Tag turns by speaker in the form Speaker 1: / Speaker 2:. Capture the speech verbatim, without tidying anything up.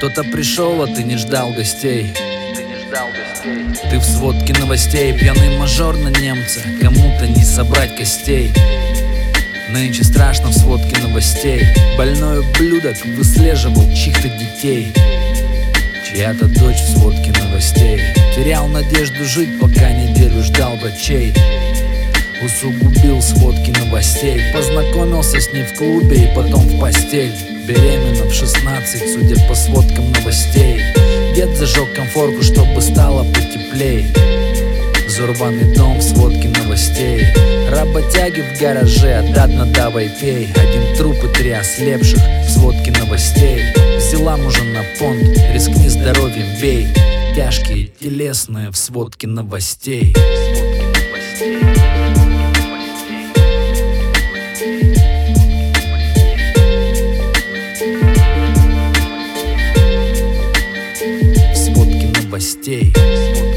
Speaker 1: Кто-то пришел, а ты не ждал гостей. Ты в сводке новостей, пьяный мажор на немца, кому-то не собрать костей. Нынче страшно в сводке новостей. Больной ублюдок выслеживал чьих-то детей. Чья-то дочь в сводке новостей. Терял надежду жить, пока неделю ждал врачей. Усугубил сводки новостей. Познакомился с ней в клубе и потом в постель. Беременна в шестнадцать, судя по сводкам новостей. Дед зажег конфорку, чтобы стало потеплей. Взорванный дом в сводке новостей. Работяги в гараже, отдадно давай пей. Один труп и три ослепших в сводке новостей. Взяла мужа на понт, рискни здоровьем бей. Тяжкие телесные в сводке новостей. В сводке новостей.